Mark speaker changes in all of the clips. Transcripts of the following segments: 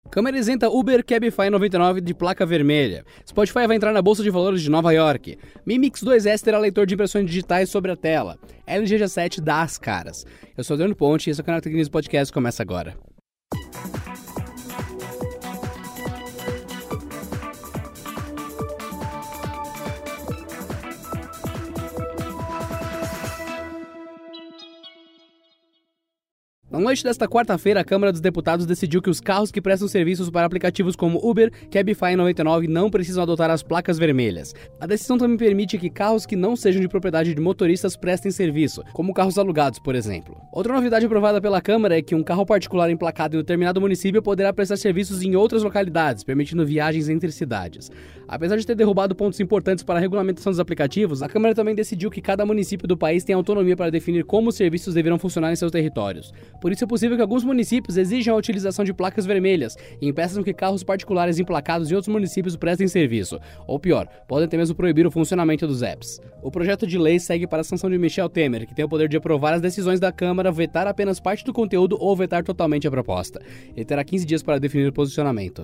Speaker 1: Câmera isenta Uber Cabify 99 de placa vermelha. Spotify vai entrar na Bolsa de Valores de Nova York. Mi Mix 2S terá leitor de impressões digitais sobre a tela. LG G7 dá as caras. Eu sou o Adriano Ponte e esse é o canal Tech News Podcast, começa agora. Na noite desta quarta-feira, a Câmara dos Deputados decidiu que os carros que prestam serviços para aplicativos como Uber, Cabify 99 não precisam adotar as placas vermelhas. A decisão também permite que carros que não sejam de propriedade de motoristas prestem serviço, como carros alugados, por exemplo. Outra novidade aprovada pela Câmara é que um carro particular emplacado em determinado município poderá prestar serviços em outras localidades, permitindo viagens entre cidades. Apesar de ter derrubado pontos importantes para a regulamentação dos aplicativos, a Câmara também decidiu que cada município do país tem autonomia para definir como os serviços deverão funcionar em seus territórios. Por isso é possível que alguns municípios exijam a utilização de placas vermelhas e impeçam que carros particulares emplacados em outros municípios prestem serviço. Ou pior, podem até mesmo proibir o funcionamento dos apps. O projeto de lei segue para a sanção de Michel Temer, que tem o poder de aprovar as decisões da Câmara, vetar apenas parte do conteúdo ou vetar totalmente a proposta. Ele terá 15 dias para definir o posicionamento.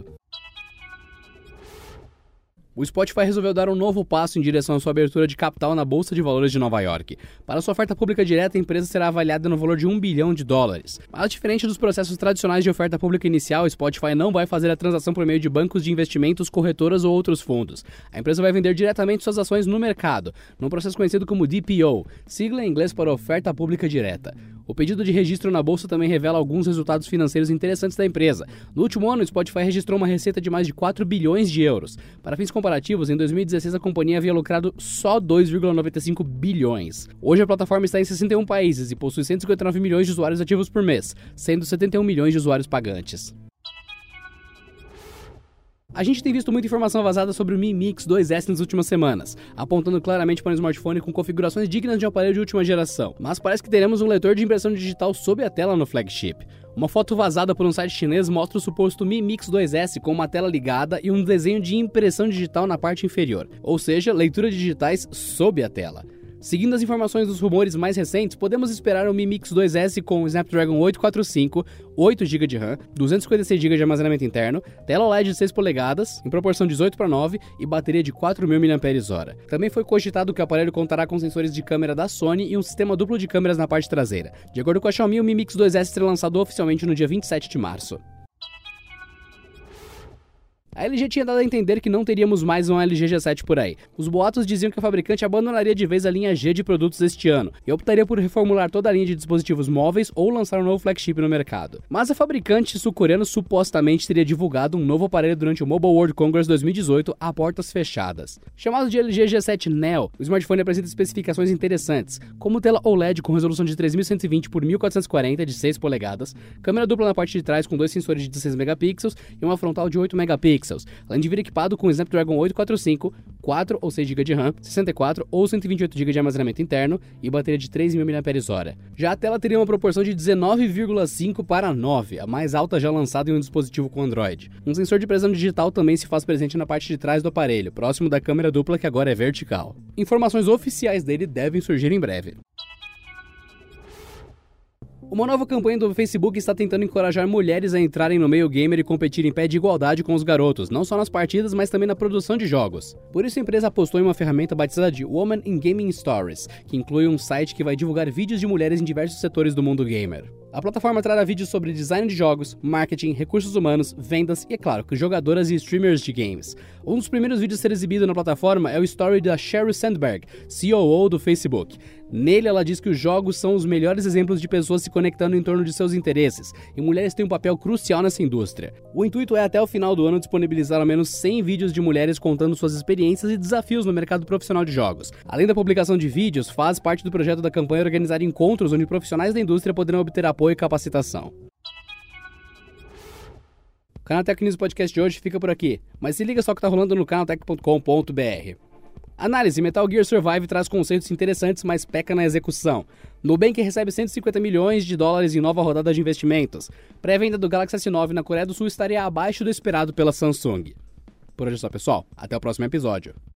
Speaker 1: O Spotify resolveu dar um novo passo em direção à sua abertura de capital na Bolsa de Valores de Nova York. Para sua oferta pública direta, a empresa será avaliada no valor de $1 bilhão. Mas diferente dos processos tradicionais de oferta pública inicial, o Spotify não vai fazer a transação por meio de bancos de investimentos, corretoras ou outros fundos. A empresa vai vender diretamente suas ações no mercado, num processo conhecido como DPO, sigla em inglês para oferta pública direta. O pedido de registro na bolsa também revela alguns resultados financeiros interessantes da empresa. No último ano, o Spotify registrou uma receita de mais de 4 bilhões de euros. Para fins comparativos, em 2016 a companhia havia lucrado só 2,95 bilhões. Hoje a plataforma está em 61 países e possui 159 milhões de usuários ativos por mês, sendo 71 milhões de usuários pagantes. A gente tem visto muita informação vazada sobre o Mi Mix 2S nas últimas semanas, apontando claramente para um smartphone com configurações dignas de um aparelho de última geração. Mas parece que teremos um leitor de impressão digital sob a tela no flagship. Uma foto vazada por um site chinês mostra o suposto Mi Mix 2S com uma tela ligada e um desenho de impressão digital na parte inferior, ou seja, leitura de digitais sob a tela. Seguindo as informações dos rumores mais recentes, podemos esperar um Mi Mix 2S com o Snapdragon 845, 8 GB de RAM, 256 GB de armazenamento interno, tela OLED de 6 polegadas, em proporção 18:9 e bateria de 4.000 mAh. Também foi cogitado que o aparelho contará com sensores de câmera da Sony e um sistema duplo de câmeras na parte traseira. De acordo com a Xiaomi, o Mi Mix 2S será lançado oficialmente no dia 27 de março. A LG tinha dado a entender que não teríamos mais um LG G7 por aí. Os boatos diziam que a fabricante abandonaria de vez a linha G de produtos este ano e optaria por reformular toda a linha de dispositivos móveis ou lançar um novo flagship no mercado. Mas a fabricante sul-coreana supostamente teria divulgado um novo aparelho durante o Mobile World Congress 2018 a portas fechadas. Chamado de LG G7 Neo, o smartphone apresenta especificações interessantes, como tela OLED com resolução de 3120 por 1440 de 6 polegadas, câmera dupla na parte de trás com 2 sensores de 16 megapixels e uma frontal de 8 megapixels. Além de vir equipado com o Snapdragon 845, 4 ou 6 GB de RAM, 64 ou 128 GB de armazenamento interno e bateria de 3.000 mAh. Já a tela teria uma proporção de 19,5:9, a mais alta já lançada em um dispositivo com Android. Um sensor de impressão digital também se faz presente na parte de trás do aparelho, próximo da câmera dupla que agora é vertical. Informações oficiais dele devem surgir em breve. Uma nova campanha do Facebook está tentando encorajar mulheres a entrarem no meio gamer e competir em pé de igualdade com os garotos, não só nas partidas, mas também na produção de jogos. Por isso a empresa apostou em uma ferramenta batizada de Women in Gaming Stories, que inclui um site que vai divulgar vídeos de mulheres em diversos setores do mundo gamer. A plataforma trará vídeos sobre design de jogos, marketing, recursos humanos, vendas e, é claro, jogadoras e streamers de games. Um dos primeiros vídeos a ser exibido na plataforma é o story da Sheryl Sandberg, COO do Facebook. Nele, ela diz que os jogos são os melhores exemplos de pessoas se conectando em torno de seus interesses, e mulheres têm um papel crucial nessa indústria. O intuito é, até o final do ano, disponibilizar ao menos 100 vídeos de mulheres contando suas experiências e desafios no mercado profissional de jogos. Além da publicação de vídeos, faz parte do projeto da campanha organizar encontros onde profissionais da indústria poderão obter apoio e capacitação. O Canal Tech News Podcast de hoje fica por aqui, mas se liga só que tá rolando no canaltech.com.br. Análise: Metal Gear Survive traz conceitos interessantes, mas peca na execução. Nubank recebe $150 milhões em nova rodada de investimentos. Pré-venda do Galaxy S9 na Coreia do Sul estaria abaixo do esperado pela Samsung. Por hoje é só, pessoal. Até o próximo episódio.